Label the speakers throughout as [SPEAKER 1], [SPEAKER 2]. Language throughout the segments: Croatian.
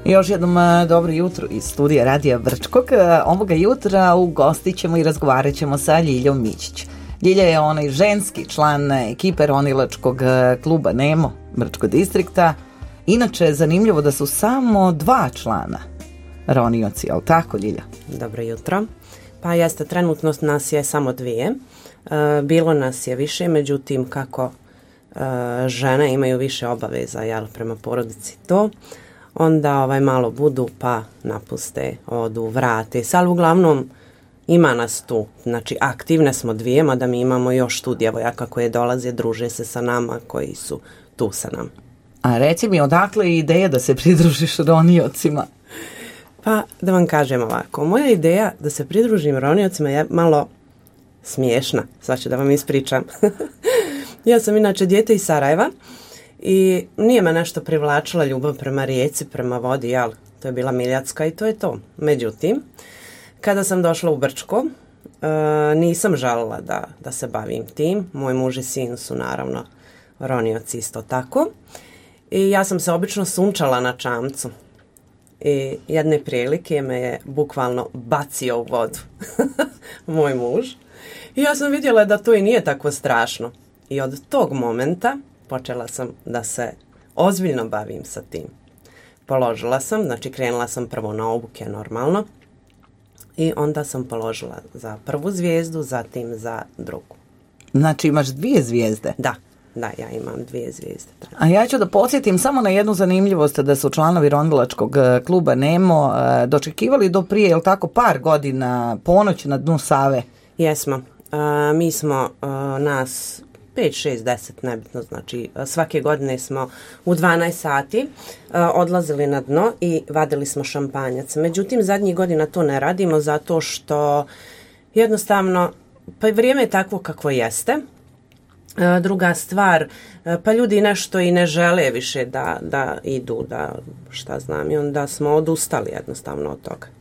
[SPEAKER 1] Još jednom dobro jutro iz studija Radija Brčkog. Ovoga jutra ugostit ćemo i razgovarat ćemo sa Ljiljom Mićić. Ljilja je onaj ženski član ekipe ronilačkog kluba Nemo Brčkog distrikta. Inače je zanimljivo da su samo 2 člana ronioci, ali tako, Ljilja?
[SPEAKER 2] Dobro jutro. Pa jeste, trenutno nas je samo 2. Bilo nas je više, međutim kako žene imaju više obaveza prema porodici to, onda malo budu pa napuste, odu, vrate. Ali uglavnom ima nas tu, znači aktivne smo 2, mada mi imamo još tu djevojaka koje dolaze, druže se sa nama, koji su tu sa nama.
[SPEAKER 1] A reci mi, odakle je ideja da se pridružiš roniocima?
[SPEAKER 2] Pa da vam kažem ovako, moja ideja da se pridružim roniocima je malo smiješna, sad ću da vam ispričam. Ja sam inače dijete iz Sarajeva i nije me nešto privlačila ljubav prema rijeci, prema vodi, to je bila Miljacka i to je to. Međutim, kada sam došla u Brčko, nisam žalila da se bavim tim. Moj muž i sin su naravno ronioci isto tako. I ja sam se obično sunčala na čamcu. I jedne prilike me je bukvalno bacio u vodu. Moj muž. I ja sam vidjela da to i nije tako strašno. I od tog momenta počela sam da se ozbiljno bavim sa tim. Položila sam, znači krenula sam prvo na obuke normalno. I onda sam položila za prvu zvijezdu, zatim za drugu.
[SPEAKER 1] Znači imaš 2 zvijezde?
[SPEAKER 2] Da, ja imam 2 zvijezde. Da.
[SPEAKER 1] A ja ću da podsjetim samo na jednu zanimljivost, da su članovi ronilačkog kluba Nemo dočekivali do prije, jel tako, par godina ponoć na dnu Save?
[SPEAKER 2] Jesmo. Mi smo nas 5, 6, 10, nebitno, znači svake godine smo u 12 sati odlazili na dno i vadili smo šampanjac. Međutim, zadnjih godina to ne radimo zato što jednostavno, pa vrijeme je takvo kakvo jeste. Druga stvar, pa ljudi nešto i ne žele više da idu, šta znam, i onda smo odustali jednostavno od toga.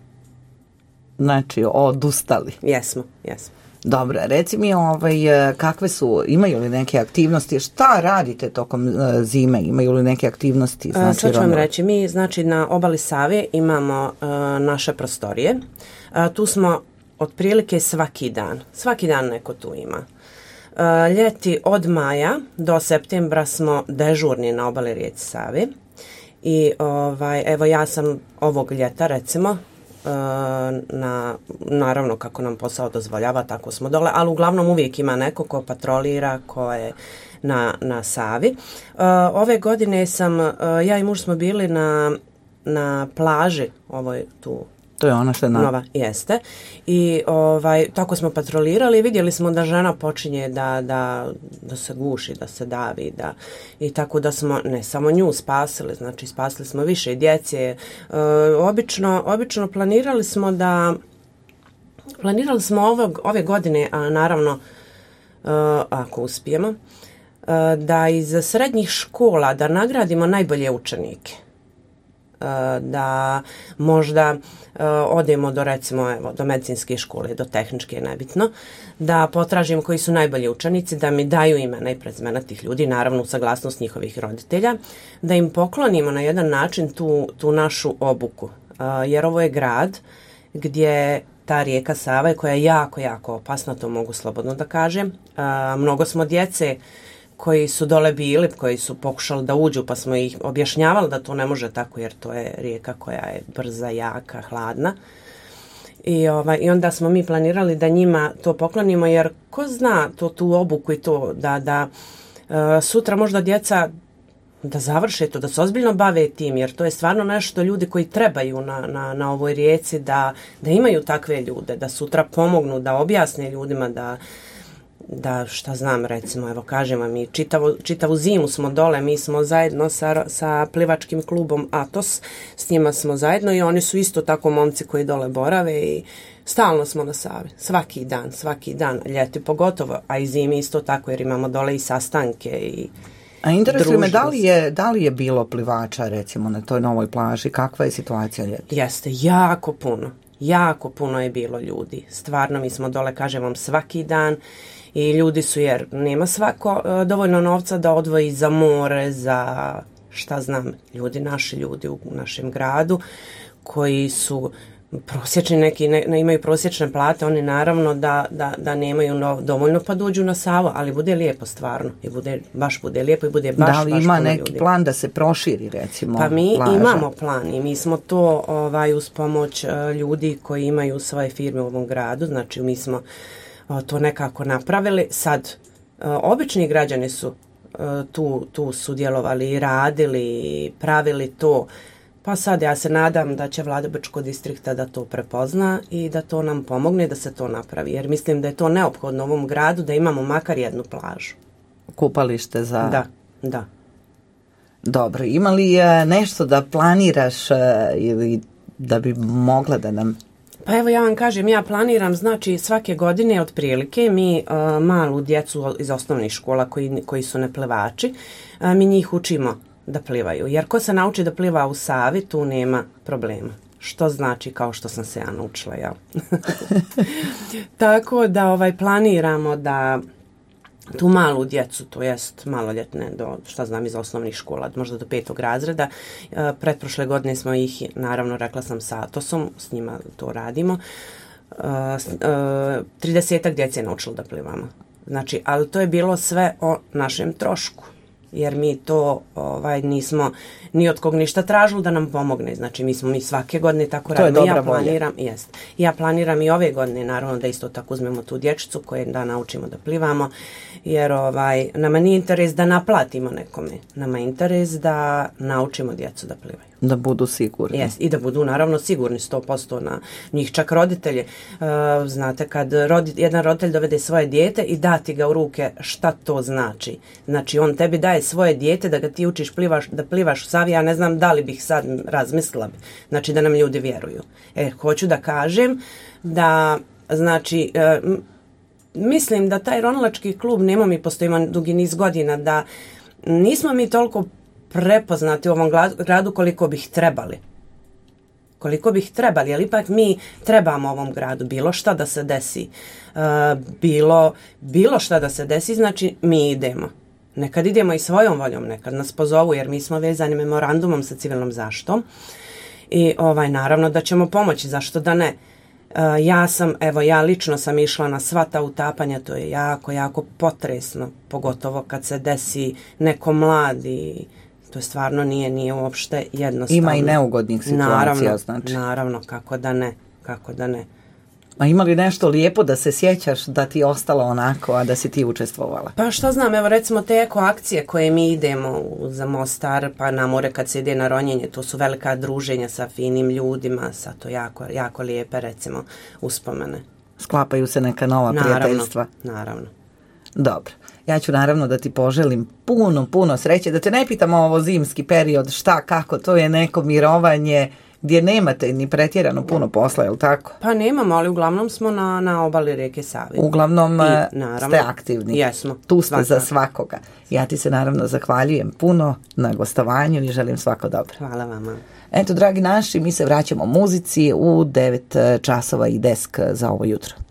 [SPEAKER 1] Znači, odustali?
[SPEAKER 2] Jesmo.
[SPEAKER 1] Dobro, reci mi kakve su, imaju li neke aktivnosti, šta radite tokom zime, imaju li neke aktivnosti? Znači,
[SPEAKER 2] sad ću vam reći, mi znači na obali Save imamo naše prostorije, tu smo otprilike svaki dan neko tu ima. Ljeti od maja do septembra smo dežurni na obali rijeci Save i evo ja sam ovog ljeta recimo, naravno kako nam posao dozvoljava, tako smo dole, ali uglavnom uvijek ima neko ko patrolira, ko je na Savi. Ove godine ja i muž smo bili na plaži, ovoj tu.
[SPEAKER 1] To je ona što je
[SPEAKER 2] nova, jeste. I tako smo patrolirali i vidjeli smo da žena počinje da se guši, da se davi, i tako da smo ne samo nju spasili, znači spasili smo više djece. Obično planirali smo ove godine, a naravno ako uspijemo, da iz srednjih škola da nagradimo najbolje učenike. Da možda odemo do medicinske škole, do tehničke, nebitno, da potražimo koji su najbolji učenici, da mi daju imena i prezimena tih ljudi, naravno u saglasnost njihovih roditelja, da im poklonimo na jedan način tu našu obuku. Jer ovo je grad gdje ta rijeka Sava koja je jako, jako opasna, to mogu slobodno da kažem. Mnogo smo djece koji su dole bili, koji su pokušali da uđu, pa smo ih objašnjavali da to ne može tako, jer to je rijeka koja je brza, jaka, hladna. I onda smo mi planirali da njima to poklonimo, jer ko zna tu obuku i to, da sutra možda djeca da završe to, da se ozbiljno bave tim, jer to je stvarno nešto ljudi koji trebaju na ovoj rijeci, da imaju takve ljude, da sutra pomognu, da objasne ljudima da šta znam, recimo, evo kažem vam, mi čitavu zimu smo dole, mi smo zajedno sa plivačkim klubom Atos, s njima smo zajedno i oni su isto tako momci koji dole borave i stalno smo na Savi, svaki dan, ljeti pogotovo, a i zimi isto tako jer imamo dole i sastanke i
[SPEAKER 1] A interesuje me, da li je bilo plivača recimo na toj novoj plaži, kakva je situacija ljeti?
[SPEAKER 2] Jeste, jako puno je bilo ljudi, stvarno mi smo dole, kažem vam, svaki dan. I ljudi su, jer nema svako dovoljno novca da odvoji za more, za šta znam, naši ljudi u našem gradu koji su prosječni, neki ne imaju prosječne plate, oni naravno da nemaju dovoljno pa dođu na Savu, ali bude lijepo stvarno i baš bude lijepo i bude baš.
[SPEAKER 1] Da li ima neki plan da se proširi recimo?
[SPEAKER 2] Pa mi imamo plan i mi smo to uz pomoć ljudi koji imaju svoje firme u ovom gradu, znači mi smo to nekako napravili. Sad, obični građani su tu sudjelovali i radili i pravili to. Pa sad ja se nadam da će vlada Brčkog distrikta da to prepozna i da to nam pomogne da se to napravi. Jer mislim da je to neophodno u ovom gradu da imamo makar jednu plažu.
[SPEAKER 1] Kupalište za...
[SPEAKER 2] Da.
[SPEAKER 1] Dobro, ima li nešto da planiraš ili da bi mogla da nam...
[SPEAKER 2] Pa evo ja vam kažem, ja planiram, znači svake godine otprilike mi malu djecu iz osnovnih škola koji su neplivači, mi njih učimo da plivaju. Jer ko se nauči da pliva u Savi, tu nema problema. Što znači kao što sam se ja naučila, jel? Tako da planiramo da tu malu djecu, to jest maloljetne do, šta znam, iz osnovnih škola, možda do 5. razreda. Pretprošle godine smo ih, naravno, rekla sam sa Atosom, s njima to radimo. 30 djece je naučilo da plivamo. Znači, ali to je bilo sve o našem trošku. Jer mi to nismo ni od kog ništa tražili da nam pomogne. Znači mi svake godine tako radimo. Ja planiram i ove godine naravno da isto tako uzmemo tu dječicu koje da naučimo da plivamo. Jer nama nije interes da naplatimo nekome. Nama je interes da naučimo djecu da plivaju.
[SPEAKER 1] Da budu sigurni.
[SPEAKER 2] I da budu naravno sigurni 100% na njih. Čak roditelje, znate kad jedan roditelj dovede svoje dijete i dati ga u ruke, šta to znači? Znači on tebi daje svoje dijete da ga ti učiš da plivaš u Savi, ja ne znam da li bih sad razmislila. Znači da nam ljudi vjeruju. Hoću da kažem da znači mislim da taj ronilački klub nema mi postojimo dugi niz godina, da nismo mi toliko prepoznati u ovom gradu koliko bih trebali. Ali ipak mi trebamo ovom gradu bilo šta da se desi. Bilo šta da se desi, znači mi idemo. Nekad idemo i svojom voljom, nekad nas pozovu jer mi smo vezani memorandumom sa civilnom zaštitom i naravno da ćemo pomoći, zašto da ne. Ja lično sam išla na sva ta utapanja, to je jako, jako potresno, pogotovo kad se desi neko mladi. To stvarno nije uopšte jednostavno.
[SPEAKER 1] Ima i neugodnih situacija,
[SPEAKER 2] Naravno, kako da ne.
[SPEAKER 1] A ima li nešto lijepo da se sjećaš da ti je ostalo onako, a da si ti učestvovala?
[SPEAKER 2] Pa što znam, evo recimo te eko akcije koje mi idemo za Mostar, pa na more kad se ide na ronjenje, to su velika druženja sa finim ljudima, sa to jako, jako lijepe recimo uspomene.
[SPEAKER 1] Sklapaju se neka nova prijateljstva.
[SPEAKER 2] Naravno.
[SPEAKER 1] Dobro. Ja ću naravno da ti poželim puno sreće, da te ne pitamo ovo zimski period, šta, kako, to je neko mirovanje gdje nemate ni pretjerano puno posla, je li tako?
[SPEAKER 2] Pa nemamo, ali uglavnom smo na obali rijeke Save.
[SPEAKER 1] Uglavnom ste aktivni.
[SPEAKER 2] Jesmo.
[SPEAKER 1] Tu ste za svakoga. Ja ti se naravno zahvaljujem puno na gostovanju i želim svako dobro.
[SPEAKER 2] Hvala vama.
[SPEAKER 1] Eto, dragi naši, mi se vraćamo muzici u 9 časova i desk za ovo jutro.